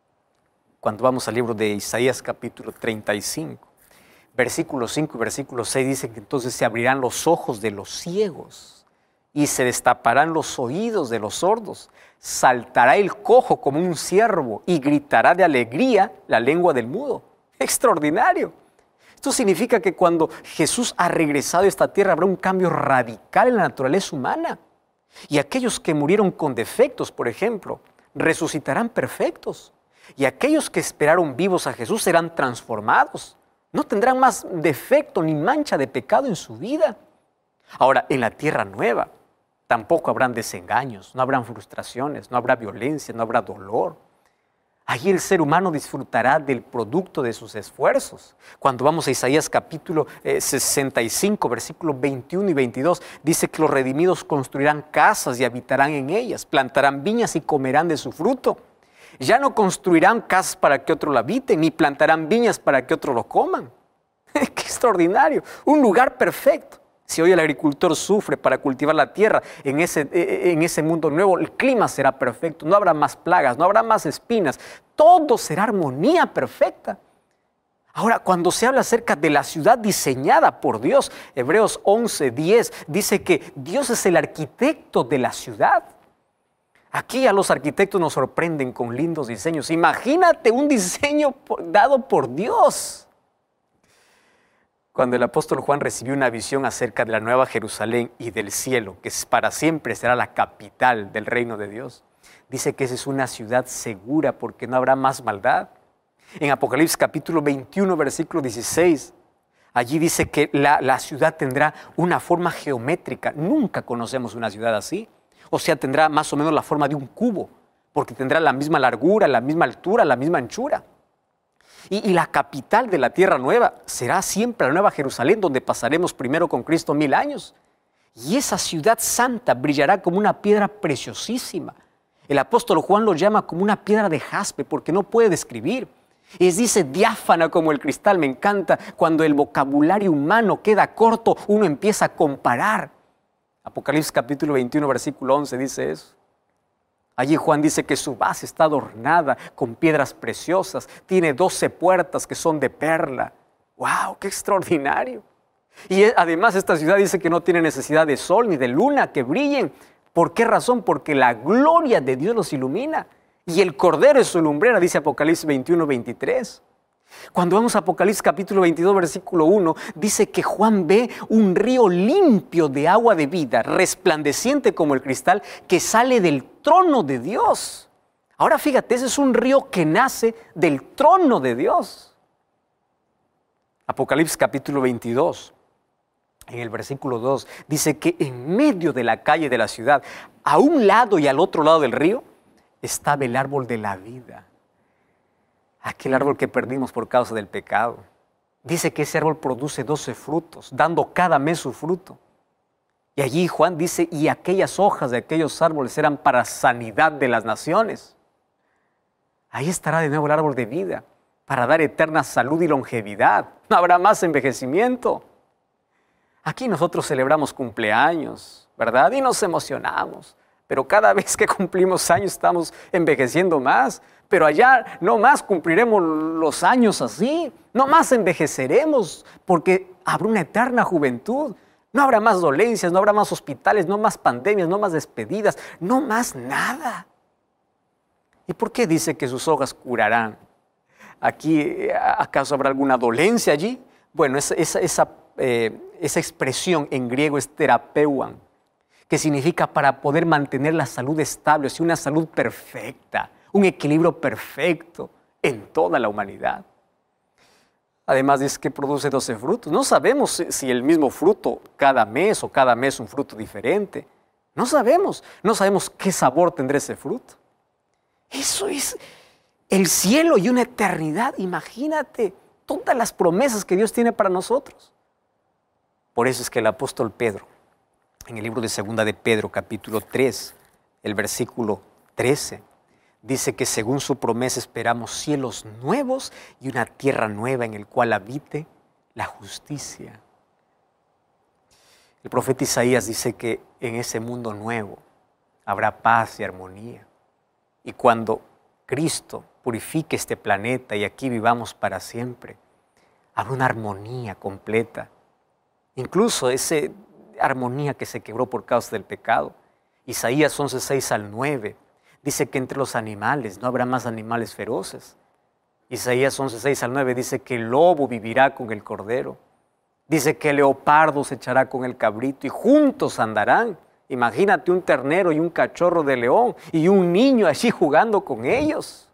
Cuando vamos al libro de Isaías capítulo 35, versículo 5 y versículo 6 dice que entonces se abrirán los ojos de los ciegos y se destaparán los oídos de los sordos. Saltará el cojo como un ciervo y gritará de alegría la lengua del mudo. ¡Extraordinario! Esto significa que cuando Jesús ha regresado a esta tierra habrá un cambio radical en la naturaleza humana. Y aquellos que murieron con defectos, por ejemplo, resucitarán perfectos. Y aquellos que esperaron vivos a Jesús serán transformados. No tendrán más defecto ni mancha de pecado en su vida. Ahora, en la tierra nueva, tampoco habrán desengaños, no habrán frustraciones, no habrá violencia, no habrá dolor. Allí el ser humano disfrutará del producto de sus esfuerzos. Cuando vamos a Isaías capítulo 65, versículos 21 y 22, dice que los redimidos construirán casas y habitarán en ellas, plantarán viñas y comerán de su fruto. Ya no construirán casas para que otro la habite, ni plantarán viñas para que otro lo coman. ¡Qué extraordinario! Un lugar perfecto. Si hoy el agricultor sufre para cultivar la tierra, en ese mundo nuevo el clima será perfecto, no habrá más plagas, no habrá más espinas, todo será armonía perfecta. Ahora, cuando se habla acerca de la ciudad diseñada por Dios, Hebreos 11:10 dice que Dios es el arquitecto de la ciudad. Aquí a los arquitectos nos sorprenden con lindos diseños. Imagínate un diseño dado por Dios. Cuando el apóstol Juan recibió una visión acerca de la nueva Jerusalén y del cielo, que para siempre será la capital del reino de Dios, dice que esa es una ciudad segura porque no habrá más maldad. En Apocalipsis capítulo 21, versículo 16, allí dice que la ciudad tendrá una forma geométrica. Nunca conocemos una ciudad así. O sea, tendrá más o menos la forma de un cubo, porque tendrá la misma largura, la misma altura, la misma anchura. Y la capital de la tierra nueva será siempre la nueva Jerusalén, donde pasaremos primero con Cristo 1000 años. Y esa ciudad santa brillará como una piedra preciosísima. El apóstol Juan lo llama como una piedra de jaspe, porque no puede describir. Dice diáfana como el cristal. Me encanta cuando el vocabulario humano queda corto, uno empieza a comparar. Apocalipsis capítulo 21, versículo 11 dice eso. Allí Juan dice que su base está adornada con piedras preciosas. Tiene 12 puertas que son de perla. ¡Wow! ¡Qué extraordinario! Y además esta ciudad dice que no tiene necesidad de sol ni de luna que brillen. ¿Por qué razón? Porque la gloria de Dios los ilumina. Y el Cordero es su lumbrera, dice Apocalipsis 21, 23. Cuando vamos a Apocalipsis capítulo 22, versículo 1, dice que Juan ve un río limpio de agua de vida, resplandeciente como el cristal, que sale del trono de Dios. Ahora fíjate, ese es un río que nace del trono de Dios. Apocalipsis capítulo 22, en el versículo 2, dice que en medio de la calle de la ciudad, a un lado y al otro lado del río, estaba el árbol de la vida. Aquel árbol que perdimos por causa del pecado. Dice que ese árbol produce 12 frutos, dando cada mes su fruto. Y allí Juan dice, y aquellas hojas de aquellos árboles eran para sanidad de las naciones. Ahí estará de nuevo el árbol de vida, para dar eterna salud y longevidad. No habrá más envejecimiento. Aquí nosotros celebramos cumpleaños, ¿verdad? Y nos emocionamos. Pero cada vez que cumplimos años estamos envejeciendo más. pero allá no más cumpliremos los años así, no más envejeceremos, porque habrá una eterna juventud. No habrá más dolencias, no habrá más hospitales, no más pandemias, no más despedidas, no más nada. ¿Y por qué dice que sus hojas curarán? Aquí, ¿acaso habrá alguna dolencia allí? Bueno, esa expresión en griego es terapeuan, que significa para poder mantener la salud estable, o sea, una salud perfecta, un equilibrio perfecto en toda la humanidad. Además dice que produce 12 frutos. No sabemos si el mismo fruto cada mes o cada mes un fruto diferente. No sabemos qué sabor tendrá ese fruto. Eso es el cielo y una eternidad. Imagínate todas las promesas que Dios tiene para nosotros. Por eso es que el apóstol Pedro, en el libro de 2 de Pedro, capítulo 3, el versículo 13, dice que según su promesa esperamos cielos nuevos y una tierra nueva en el cual habite la justicia. El profeta Isaías dice que en ese mundo nuevo habrá paz y armonía. Y cuando Cristo purifique este planeta y aquí vivamos para siempre, habrá una armonía completa. Incluso esa armonía que se quebró por causa del pecado. Isaías 11:6 al 9 dice que entre los animales no habrá más animales feroces. Isaías 11:6 al 9 dice que el lobo vivirá con el cordero. Dice que el leopardo se echará con el cabrito y juntos andarán. Imagínate un ternero y un cachorro de león y un niño allí jugando con ellos.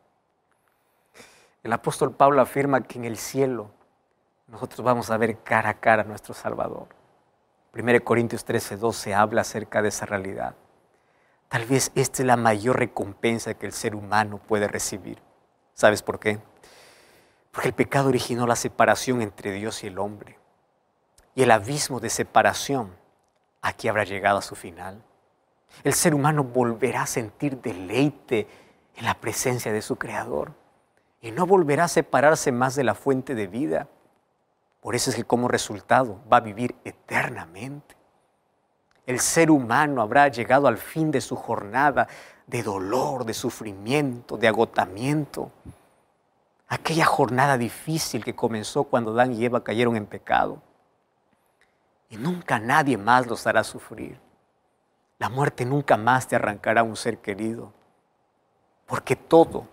El apóstol Pablo afirma que en el cielo nosotros vamos a ver cara a cara a nuestro Salvador. 1 Corintios 13:12 habla acerca de esa realidad. Tal vez esta es la mayor recompensa que el ser humano puede recibir. ¿Sabes por qué? Porque el pecado originó la separación entre Dios y el hombre. Y el abismo de separación aquí habrá llegado a su final. El ser humano volverá a sentir deleite en la presencia de su Creador y no volverá a separarse más de la fuente de vida. Por eso es que como resultado va a vivir eternamente. El ser humano habrá llegado al fin de su jornada de dolor, de sufrimiento, de agotamiento. Aquella jornada difícil que comenzó cuando Adán y Eva cayeron en pecado. Y nunca nadie más los hará sufrir. La muerte nunca más te arrancará a un ser querido. Porque todo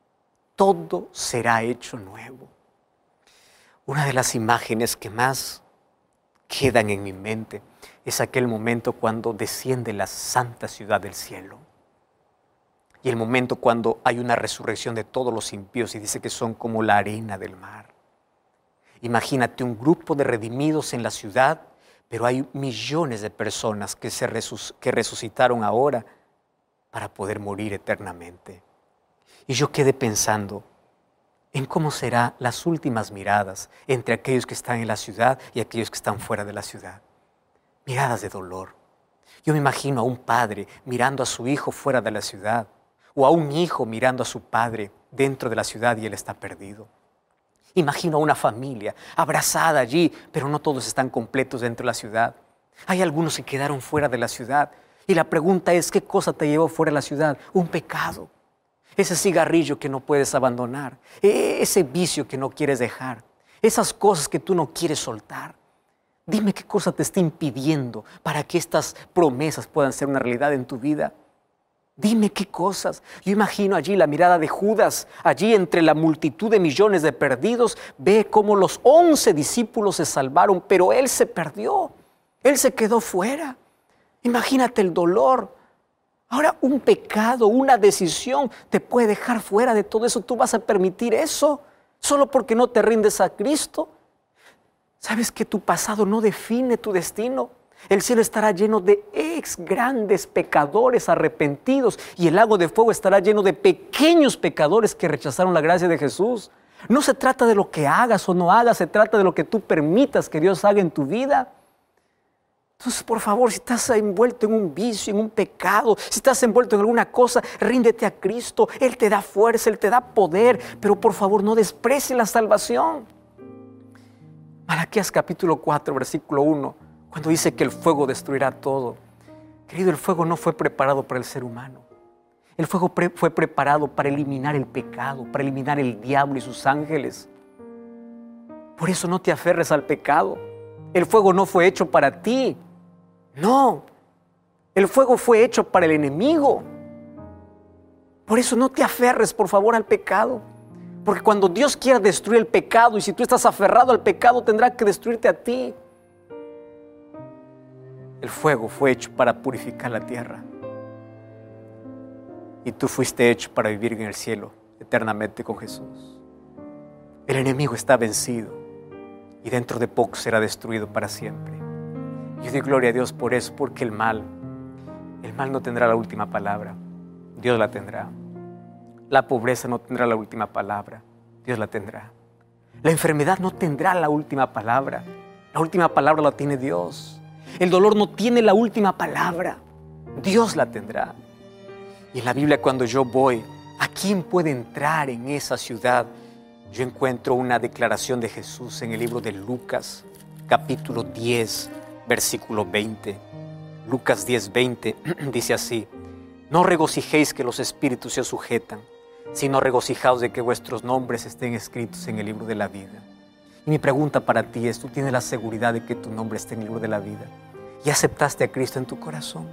será hecho nuevo. Una de las imágenes que más quedan en mi mente es aquel momento cuando desciende la santa ciudad del cielo. Y el momento cuando hay una resurrección de todos los impíos y dice que son como la arena del mar. Imagínate un grupo de redimidos en la ciudad, pero hay millones de personas que resucitaron ahora para poder morir eternamente. Y yo quedé pensando en cómo serán las últimas miradas entre aquellos que están en la ciudad y aquellos que están fuera de la ciudad. Miradas de dolor. Yo me imagino a un padre mirando a su hijo fuera de la ciudad, o a un hijo mirando a su padre dentro de la ciudad y él está perdido. Imagino a una familia abrazada allí, pero no todos están completos dentro de la ciudad. Hay algunos que quedaron fuera de la ciudad. Y la pregunta es, ¿qué cosa te llevó fuera de la ciudad? Un pecado. Ese cigarrillo que no puedes abandonar. Ese vicio que no quieres dejar. Esas cosas que tú no quieres soltar. Dime qué cosa te está impidiendo para que estas promesas puedan ser una realidad en tu vida. Dime qué cosas. Yo imagino allí la mirada de Judas, allí entre la multitud de millones de perdidos, ve cómo los 11 discípulos se salvaron, pero él se perdió, él se quedó fuera. Imagínate el dolor. Ahora un pecado, una decisión te puede dejar fuera de todo eso. ¿Tú vas a permitir eso solo porque no te rindes a Cristo? ¿Sabes que tu pasado no define tu destino? El cielo estará lleno de grandes pecadores arrepentidos y el lago de fuego estará lleno de pequeños pecadores que rechazaron la gracia de Jesús. No se trata de lo que hagas o no hagas, se trata de lo que tú permitas que Dios haga en tu vida. Entonces, por favor, si estás envuelto en un vicio, en un pecado, si estás envuelto en alguna cosa, ríndete a Cristo. Él te da fuerza, Él te da poder, pero por favor no desprecies la salvación. Malaquías capítulo 4, versículo 1. Cuando dice que el fuego destruirá todo. Querido, el fuego no fue preparado para el ser humano. El fuego fue preparado para eliminar el pecado, para eliminar el diablo y sus ángeles. Por eso no te aferres al pecado. El fuego no fue hecho para ti. No, el fuego fue hecho para el enemigo. Por eso no te aferres, por favor, al pecado. Porque cuando Dios quiera destruir el pecado, y si tú estás aferrado al pecado, tendrá que destruirte a ti. El fuego fue hecho para purificar la tierra. Y tú fuiste hecho para vivir en el cielo eternamente con Jesús. El enemigo está vencido y dentro de poco será destruido para siempre. Yo doy gloria a Dios por eso, porque el mal no tendrá la última palabra. Dios la tendrá. La pobreza no tendrá la última palabra. Dios la tendrá. La enfermedad no tendrá la última palabra. La última palabra la tiene Dios. El dolor no tiene la última palabra. Dios la tendrá. Y en la Biblia, cuando yo voy, ¿a quién puede entrar en esa ciudad? Yo encuentro una declaración de Jesús en el libro de Lucas, capítulo 10, versículo 20. Lucas 10, 20 dice así: no regocijéis que los espíritus se os sujetan, sino regocijaos de que vuestros nombres estén escritos en el libro de la vida. Y mi pregunta para ti es: ¿tú tienes la seguridad de que tu nombre esté en el libro de la vida? ¿Ya aceptaste a Cristo en tu corazón?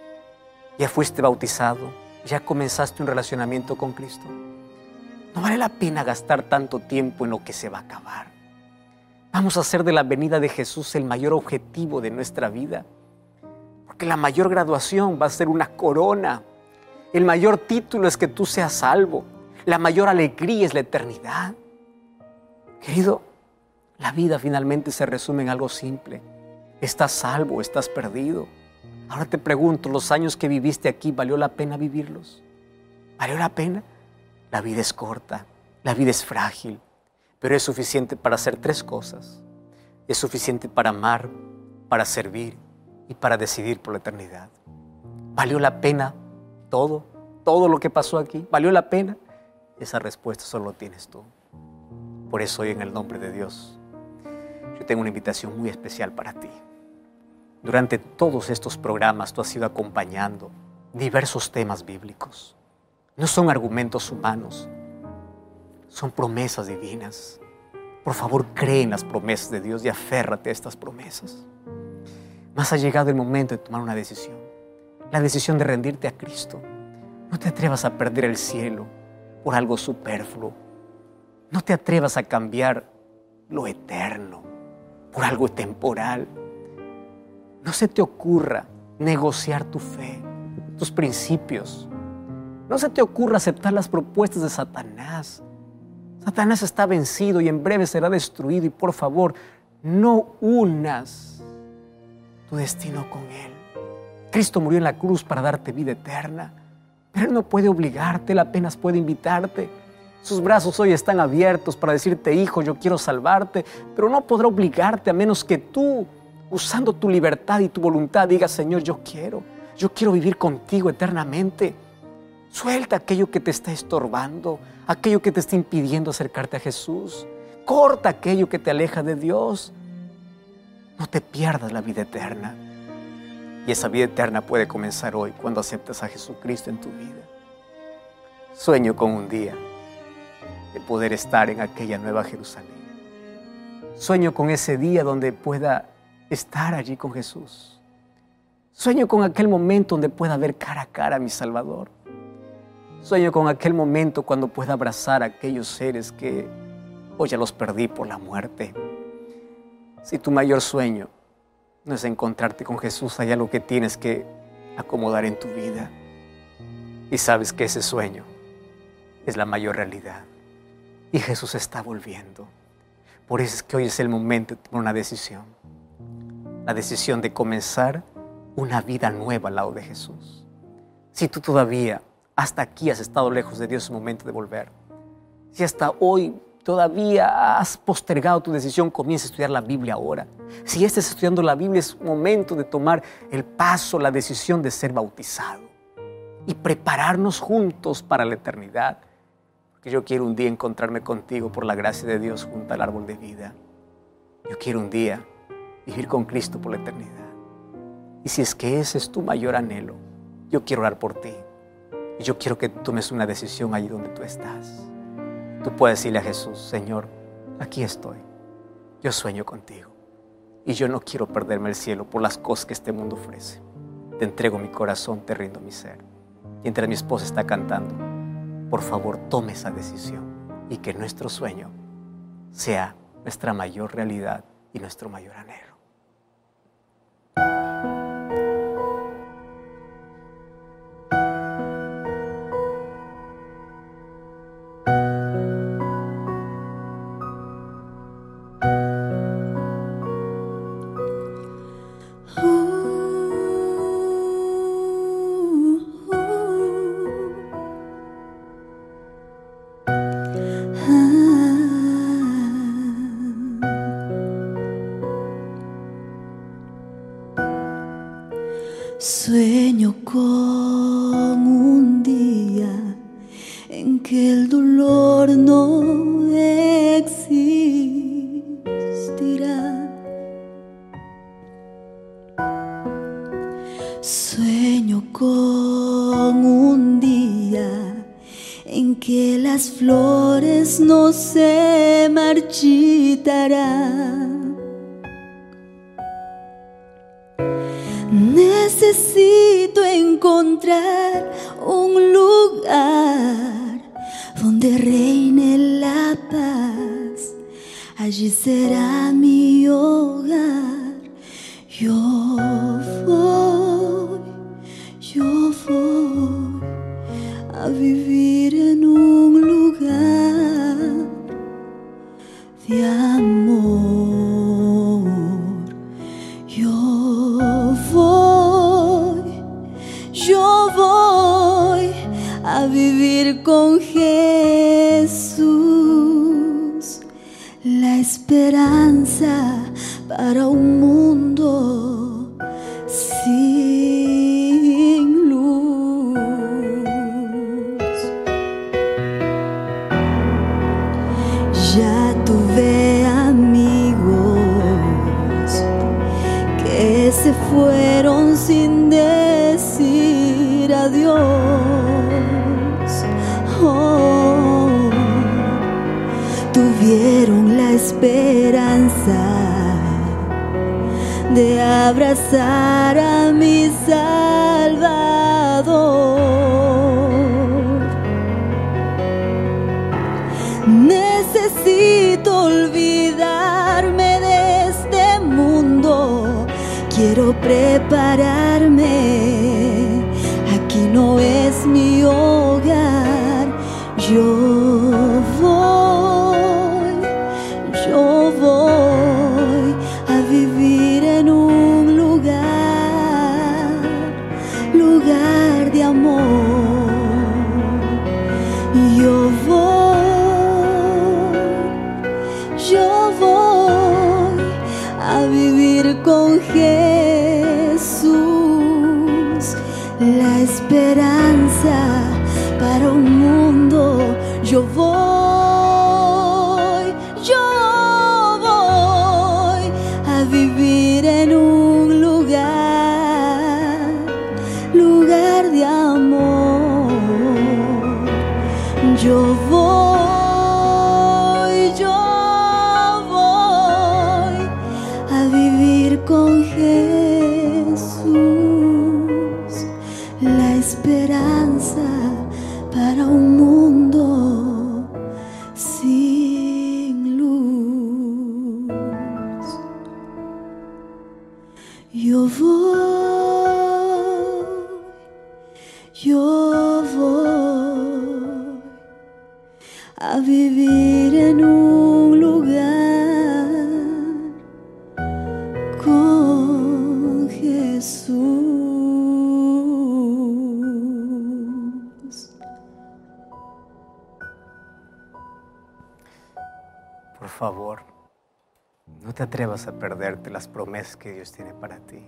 ¿Ya fuiste bautizado? ¿Ya comenzaste un relacionamiento con Cristo? No vale la pena gastar tanto tiempo en lo que se va a acabar. Vamos a hacer de la venida de Jesús el mayor objetivo de nuestra vida. Porque la mayor graduación va a ser una corona. El mayor título es que tú seas salvo. La mayor alegría es la eternidad. Querido, la vida finalmente se resume en algo simple. ¿Estás salvo o estás perdido? Ahora te pregunto, ¿los años que viviste aquí valió la pena vivirlos? ¿Valió la pena? La vida es corta, la vida es frágil, pero es suficiente para hacer tres cosas. Es suficiente para amar, para servir y para decidir por la eternidad. ¿Valió la pena todo lo que pasó aquí? ¿Valió la pena? Esa respuesta solo tienes tú. Por eso hoy, en el nombre de Dios, yo tengo una invitación muy especial para ti. Durante todos estos programas tú has ido acompañando diversos temas bíblicos. No son argumentos humanos, son promesas divinas. Por favor, cree en las promesas de Dios y aférrate a estas promesas. Mas ha llegado el momento de tomar una decisión. La decisión de rendirte a Cristo. No te atrevas a perder el cielo por algo superfluo. No te atrevas a cambiar lo eterno por algo temporal. No se te ocurra negociar tu fe, tus principios. No se te ocurra aceptar las propuestas de Satanás. Satanás está vencido y en breve será destruido. Y por favor, no unas tu destino con él. Cristo murió en la cruz para darte vida eterna, pero él no puede obligarte, él apenas puede invitarte. Sus brazos hoy están abiertos para decirte: hijo, yo quiero salvarte, pero no podrá obligarte a menos que tú, usando tu libertad y tu voluntad, digas: Señor, yo quiero vivir contigo eternamente. Suelta aquello que te está estorbando, aquello que te está impidiendo acercarte a Jesús. Corta aquello que te aleja de Dios. No te pierdas la vida eterna. Y esa vida eterna puede comenzar hoy, cuando aceptas a Jesucristo en tu vida. Sueño con un día de poder estar en aquella nueva Jerusalén. Sueño con ese día donde pueda estar allí con Jesús. Sueño con aquel momento donde pueda ver cara a cara a mi Salvador. Sueño con aquel momento cuando pueda abrazar a aquellos seres que hoy ya los perdí por la muerte. Si tu mayor sueño no es encontrarte con Jesús, hay algo que tienes que acomodar en tu vida. Y sabes que ese sueño es la mayor realidad. Y Jesús está volviendo. Por eso es que hoy es el momento de tomar una decisión. La decisión de comenzar una vida nueva al lado de Jesús. Si tú todavía hasta aquí has estado lejos de Dios, es momento de volver. Si hasta hoy todavía has postergado tu decisión, comienza a estudiar la Biblia ahora. Si ya estás estudiando la Biblia, es momento de tomar el paso, la decisión de ser bautizado y prepararnos juntos para la eternidad. Porque yo quiero un día encontrarme contigo por la gracia de Dios junto al árbol de vida. Yo quiero un día vivir con Cristo por la eternidad. Y si es que ese es tu mayor anhelo, yo quiero orar por ti. Y yo quiero que tomes una decisión allí donde tú estás. Tú puedes decirle a Jesús: Señor, aquí estoy. Yo sueño contigo. Y yo no quiero perderme el cielo por las cosas que este mundo ofrece. Te entrego mi corazón, te rindo mi ser. Y mientras mi esposa está cantando, por favor, tome esa decisión y que nuestro sueño sea nuestra mayor realidad y nuestro mayor anhelo. Sueño con un día en que el dolor no existirá. Sueño con un día en que las flores no se marchitarán. Necesito encontrar un lugar donde reine la paz. Allí será mi hogar. Yo voy a vivir en un lugar de amor. Yo voy a vivir con Jesús, la esperanza para un mundo sin luz. Ya tuve amigos que se fueron sin decir adiós. Oh, tuvieron la esperanza de abrazar a mi Salvador. Necesito olvidarme de este mundo. Quiero prepararme, aquí no es mi hogar. Yo voy a vivir en un lugar de amor. Yo voy a vivir con Jesús, la esperanza para un mundo. Yo voy a vivir en un lugar de amor. Yo voy a vivir con Jesús, la esperanza para un mundo sin luz. Yo voy a vivir en un lugar con Jesús. Por favor, no te atrevas a perderte las promesas que Dios tiene para ti.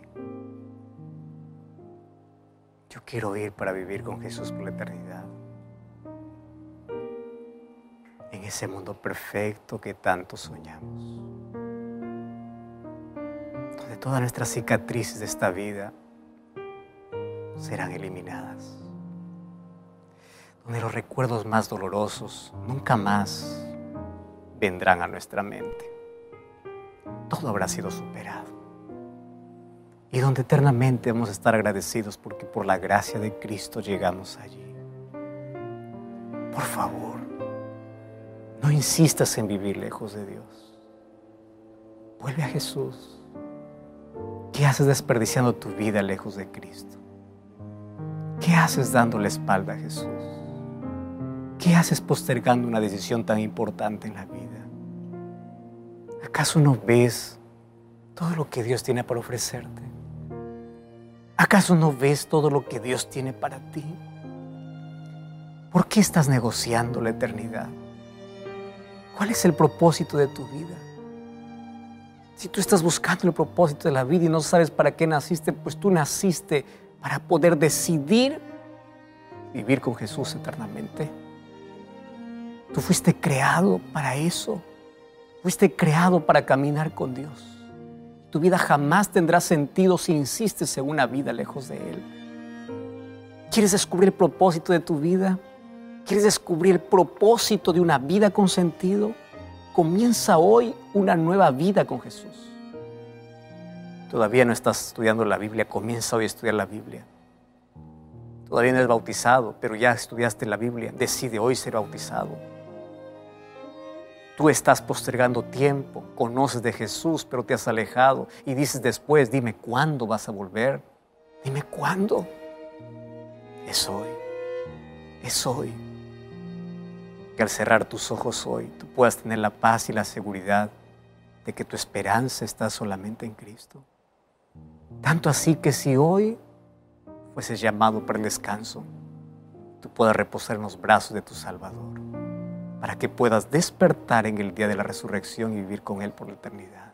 Yo quiero ir para vivir con Jesús por la eternidad. En ese mundo perfecto que tanto soñamos. Donde todas nuestras cicatrices de esta vida serán eliminadas. donde los recuerdos más dolorosos nunca más vendrán a nuestra mente. Todo habrá sido superado. Y donde eternamente vamos a estar agradecidos porque por la gracia de Cristo llegamos allí. Por favor, no insistas en vivir lejos de Dios. Vuelve a Jesús. ¿Qué haces desperdiciando tu vida lejos de Cristo? ¿Qué haces dando la espalda a Jesús? ¿Qué haces postergando una decisión tan importante en la vida? ¿Acaso no ves todo lo que Dios tiene para ofrecerte? ¿Acaso no ves todo lo que Dios tiene para ti? ¿Por qué estás negociando la eternidad? ¿Cuál es el propósito de tu vida? Si tú estás buscando el propósito de la vida y no sabes para qué naciste, pues tú naciste para poder decidir vivir con Jesús eternamente. Tú fuiste creado para eso. Fuiste creado para caminar con Dios. Tu vida jamás tendrá sentido si insistes en una vida lejos de Él. ¿Quieres descubrir el propósito de tu vida? ¿Quieres descubrir el propósito de una vida con sentido? Comienza hoy una nueva vida con Jesús. Todavía no estás estudiando la Biblia, comienza hoy a estudiar la Biblia. Todavía no eres bautizado, pero ya estudiaste la Biblia, decide hoy ser bautizado. Tú estás postergando tiempo, conoces de Jesús, pero te has alejado y dices después, dime cuándo vas a volver, dime cuándo. Es hoy, es hoy. Que al cerrar tus ojos hoy, tú puedas tener la paz y la seguridad de que tu esperanza está solamente en Cristo. Tanto así que si hoy fueses llamado para el descanso, tú puedas reposar en los brazos de tu Salvador, para que puedas despertar en el día de la resurrección y vivir con Él por la eternidad.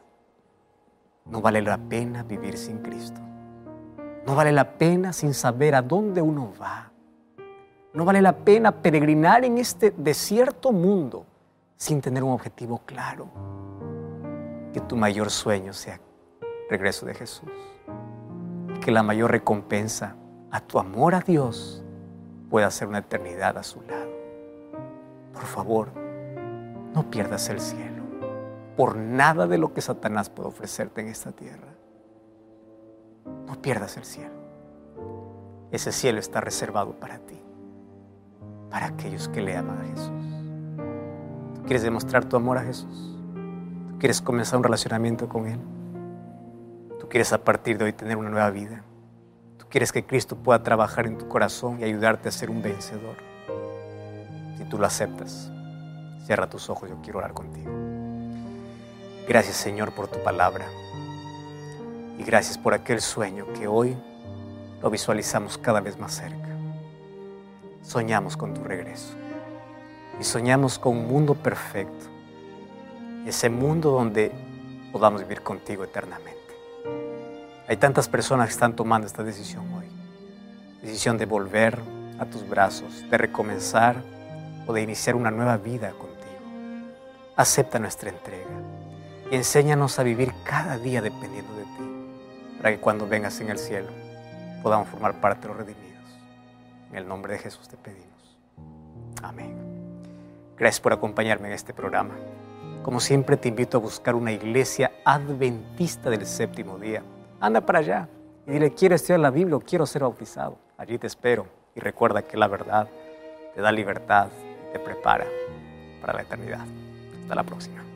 No vale la pena vivir sin Cristo. No vale la pena sin saber a dónde uno va. No vale la pena peregrinar en este desierto mundo sin tener un objetivo claro. Que tu mayor sueño sea el regreso de Jesús. Y que la mayor recompensa a tu amor a Dios pueda ser una eternidad a su lado. Por favor, no pierdas el cielo por nada de lo que Satanás puede ofrecerte en esta tierra. No pierdas el cielo. Ese cielo está reservado para ti, para aquellos que le aman a Jesús. ¿Tú quieres demostrar tu amor a Jesús? ¿Tú quieres comenzar un relacionamiento con Él? ¿Tú quieres a partir de hoy tener una nueva vida? ¿Tú quieres que Cristo pueda trabajar en tu corazón y ayudarte a ser un vencedor? Si tú lo aceptas, cierra tus ojos, yo quiero orar contigo. Gracias, Señor, por tu palabra. Y gracias por aquel sueño que hoy lo visualizamos cada vez más cerca. Soñamos con tu regreso y soñamos con un mundo perfecto, ese mundo donde podamos vivir contigo eternamente. Hay tantas personas que están tomando esta decisión hoy, decisión de volver a tus brazos, de recomenzar o de iniciar una nueva vida contigo. Acepta nuestra entrega y enséñanos a vivir cada día dependiendo de ti, para que cuando vengas en el cielo podamos formar parte de los redimidos. En el nombre de Jesús te pedimos. Amén. Gracias por acompañarme en este programa. Como siempre te invito a buscar una iglesia adventista del séptimo día. Anda para allá y dile, quiero estudiar la Biblia o quiero ser bautizado. Allí te espero y recuerda que la verdad te da libertad y te prepara para la eternidad. Hasta la próxima.